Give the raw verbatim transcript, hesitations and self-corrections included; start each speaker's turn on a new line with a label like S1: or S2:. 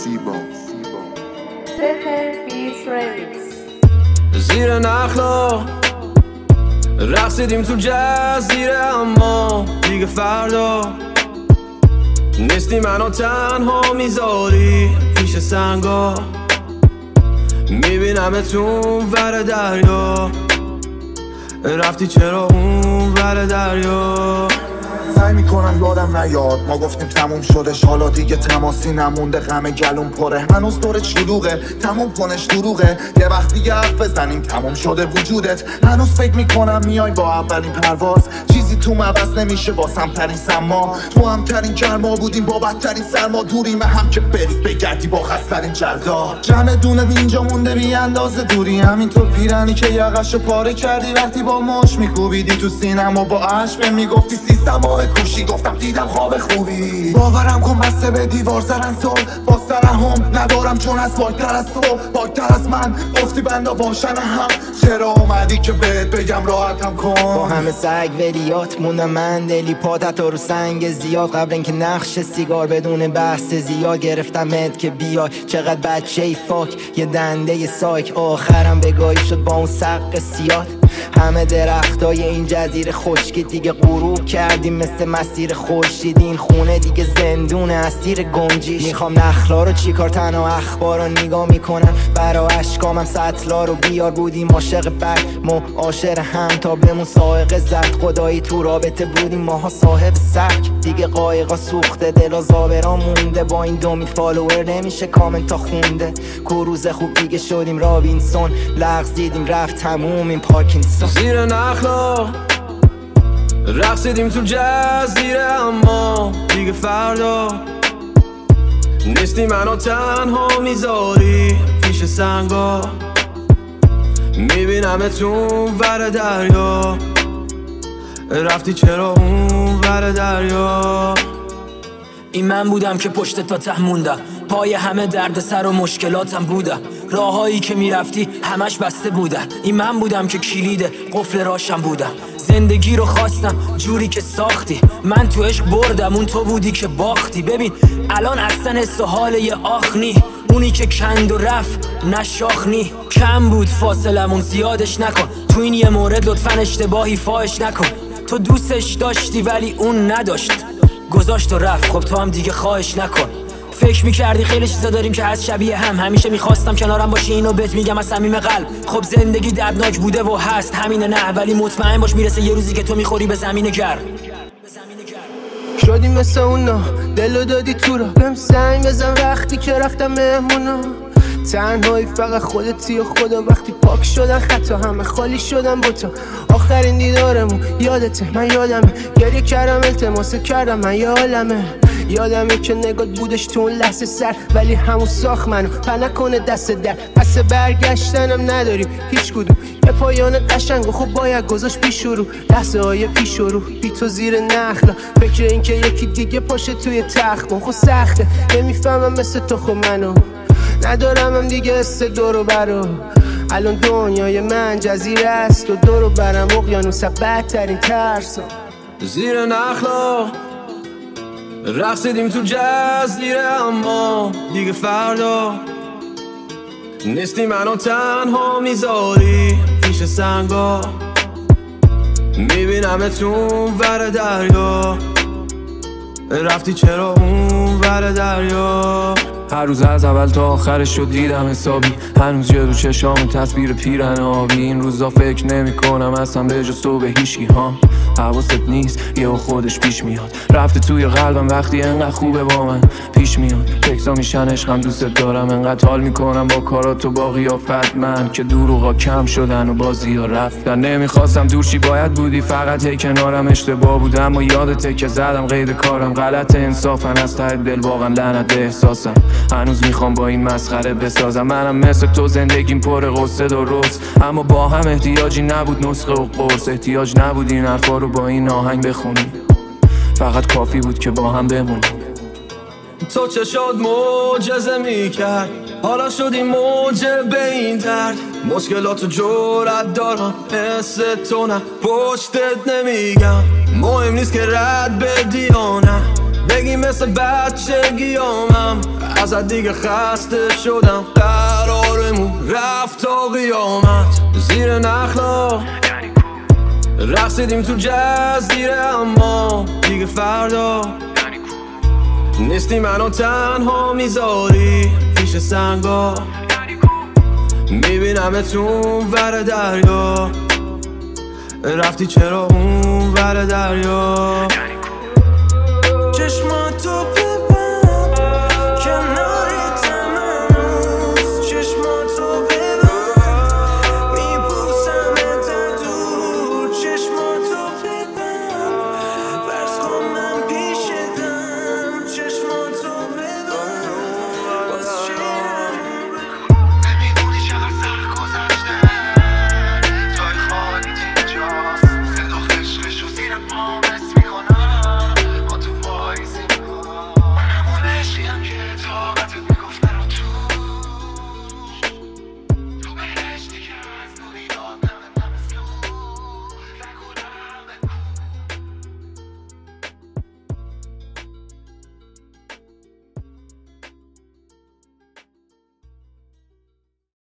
S1: سیبا
S2: سپر بیت ریمیکس.
S3: زیر نخلا رقصیدیم تو جزیره، اما دیگه فردا نیستی منو تنها میذاری پیش سنگا. میبینم تو ور دریا، رفتی چرا اون ور دریا؟
S1: سعی میکنم یادم نیاد ما گفتیم تموم شدش، حالا دیگه تماسی نمونده، غم گلوم پره، هنوز دور شلوغه، تموم کنش دروغه، یه وقت دیگه حرف بزنیم تموم شده وجودت. هنوز فکر میکنم میای با اولین پرواز، چیزی تو عوض نمیشه با سمترین سما. تو هم ترین گرما بودیم با بدترین سرما، دوریم هم که برید بگردی با خسترین جلدا. جمع دونه اینجا مونده بی اندازه دوری، همینطور پیرنی که یقشو پاره کردی وقتی با مش میکوبیدی تو سینما، با عشق میگفتی سیستم کوشی، گفتم دیدم خواب خوبی. باورم کن بسته به دیوار زرن سول، با سرهم ندارم چون از پاکتر از تو، پاکتر از من گفتی بندا باشن هم. چرا اومدی که بهت بگم راحتم کن؟
S4: با همه سگ ولیات موندم من دلی پاتت رو سنگ زیاد، قبل اینکه نقش سیگار بدون بحث زیاد گرفتمت که بیای. چقدر بچه ای فاک، یه دنده ی سایک، آخرم بگاهی شد با اون سق سیاد. همه درختای این جزیره خشکی دیگه غروب کردیم مثل مسیر خورشید، این خونه دیگه زندون اسیر گنجیش. میخوام نخلا رو چیکار، تنها اخبار رو نگاه میکنن برا اشکامم، سطلا رو بیار بودیم عاشق بد معاشر هم تا بمون سائق زد. خدایی تو رابطه بودیم ماها صاحب سک، دیگه قایقا سوخته دلا زابرا مونده، با این دومی فالوور نمیشه کامنت تا خونده. کروز خوب دیگه شدیم رابینسون، لغزیدیم رفت تموم این پارکینسون.
S3: زیر نخلا رقصیدیم تو جزیره، اما دیگه فردا نیستی منو تنها میذاری پیش سنگا. میبینم تو ور دریا، رفتی چرا اون ور دریا؟
S5: این من بودم که پشت تا ته موندم، پای همه درد سر و مشکلاتم بودم، راهایی که میرفتی همش بسته بودن. این من بودم که کلید قفل راشم بودم، زندگی رو خواستم جوری که ساختی، من تو عشق بردم اون تو بودی که باختی. ببین الان اصلا حس و حال یه آخنی، اونی که کند و رفت نشاخنی. کم بود فاصلمون زیادش نکن، تو این یه مورد لطفا اشتباهی فاش نکن. تو دوستش داشتی ولی اون نداشت، گذاشت و رفت، خب تو هم دیگه خواهش نکن. فکر میکردی خیلی چیزا داریم که از شبیه هم، همیشه میخواستم کنارم باشی اینو بهت میگم از صمیم قلب. خب زندگی دردناک بوده و هست همینه نه، ولی مطمئن باش میرسه یه روزی که تو میخوری به زمین گرم.
S6: شدی مثل اونا دلو دادی تو را، بهم زنگ بزن وقتی که رفتم مهمونا. تنهایی فقط خودتی و خدا، وقتی پاک شدن خطا همه خالی شدن با تو. آخرین دیدارمون یادته، من یادمه گریه کردم التماس کردم، من یادمه یادمه که نگات بودش تو اون لحظه سر، ولی همون ساخت منو پر نکنه دست در. پس برگشتنم نداریم هیچ کدوم، یه پایان قشنگ و خب باید گذاشت پیش رو. لحظه های پیش رو بی تو زیر نخلا، فکر این که یکی دیگه پاشه توی تخت خب سخته. نمیفهمم مثل تو خب منو ندارم هم دیگه است دورو برو. الان دنیای من جزیره است و دورو برم اقیانوس بدترین ترسا.
S3: زیر نخلا رقصیدیم تو جزیره، اما دیگه فردا نیستی منو تنها میذاری پیش سنگا. میبینم تو ور دریا، رفتی چرا اون ور دریا؟
S7: هر روز از اول تا آخرش رو دیدم حسابی، هنوز جلو چشام تصویر پیرن آبی. این روزا فکر نمی کنم اصلا به جز تو به هیچکی ها، حواست نیست یه خودش پیش میاد. رفته توی قلبم وقتی انقدر خوبه با من پیش میاد، تکسا میشن عشقم دوست دارم، انقدر حال میکنم با کارات و با قیافت من که دروغا کم شدن و بازی ها رفتن. نمیخواستم دور چی باید بودی، فقط هی کنارم اشتباه بود، اما یادته که زدم قید کارم غلط انصافن. از ته دل واقعا لعنت احساسم، هنوز میخوام با این مسخره بسازم. منم مثل تو زندگیم پر غصه درست، اما با هم احتیاجی نبود نسخه و قرص. احتیاج نبود این حرفا رو با این آهنگ بخونی، فقط کافی بود که با هم بمونیم.
S3: تو چه شد معجزه میکرد، حالا شدی موجب این درد. مشکلاتو جرأت دارم حس تو نه پشتت نمیگم، مهم نیست که رد بدی یا نه. بگی ولی مثل بچگیامم ازت دیگه خسته شدم. قرارمون رفت تا قیامت. زیر نخلا رقصیدیم تو جزیره، اما دیگه فردا نیستی منو تنها میذاری پیش سنگا. میبینم تو ور دریا، رفتی چرا اون ور دریا؟ چشما